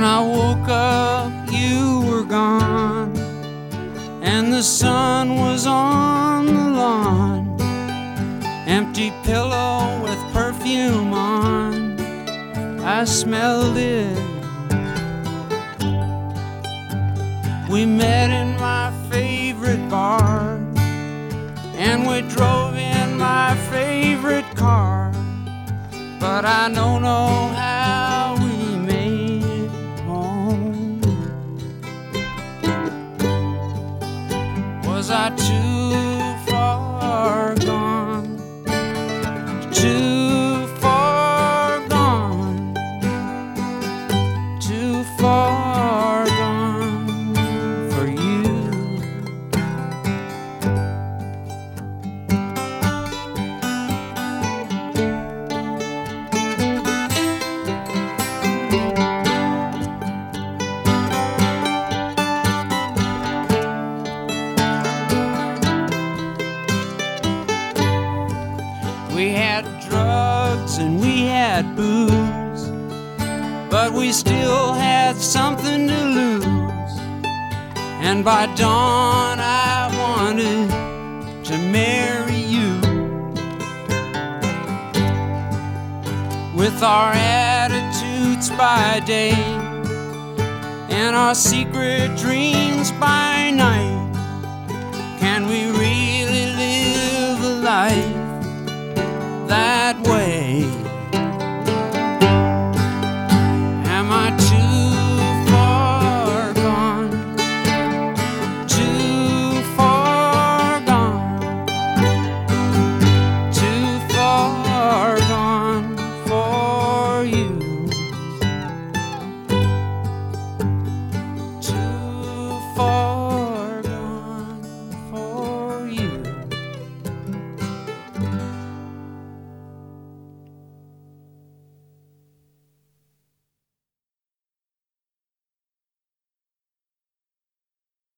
When I woke up, you were gone, and the sun was on the lawn. Empty pillow with perfume on, I smelled it. We met in my favorite bar, and we drove in my favorite car, but I don't know how we made it home. Was I too far gone? Too far gone? Too far gone for you? We had drugs and we had booze, but we still had something to lose. And by dawn I wanted to marry you. With our attitudes by day and our secret dreams by night,